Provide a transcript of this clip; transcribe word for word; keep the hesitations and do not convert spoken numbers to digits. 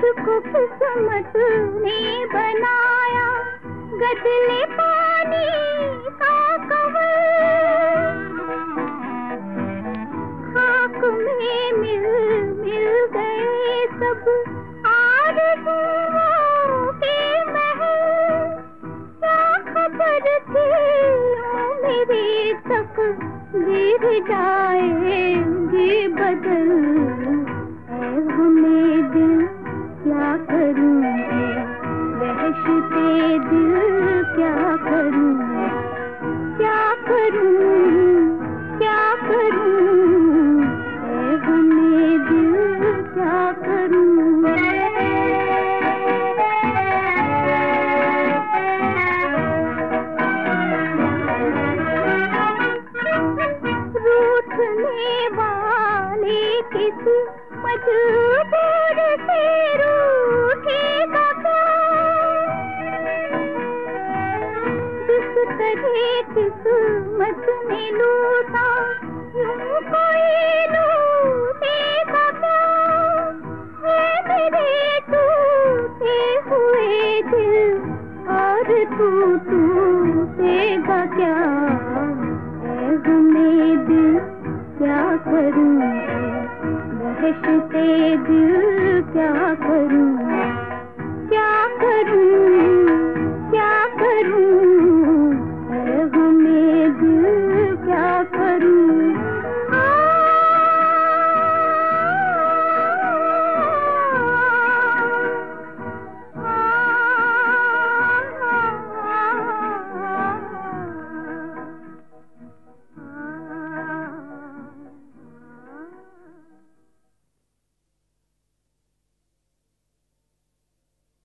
तुझको किस्मत ने बनाया, गदले पानी का कंवल, खाक में मिल मिल गए सब आरज़ुओं के महल। क्या खबर थी मेरी तक गिर जाएगी बदल, ऐ हमें दिल क्या करूं, वहशते दिल क्या करूं, क्या करूं, क्या करूं, ऐ हमें दिल क्या करूं। रूठने वाले किसी मजबूर से रूठेगा क्या, जिस तरह किस्मत ने लूटा यूं कोई लूटेगा क्या। है मेरे टूटे हुए दिल और तू टूटेगा क्या, ऐ हमें दिल क्या करूं, वहशते दिल क्या करूं।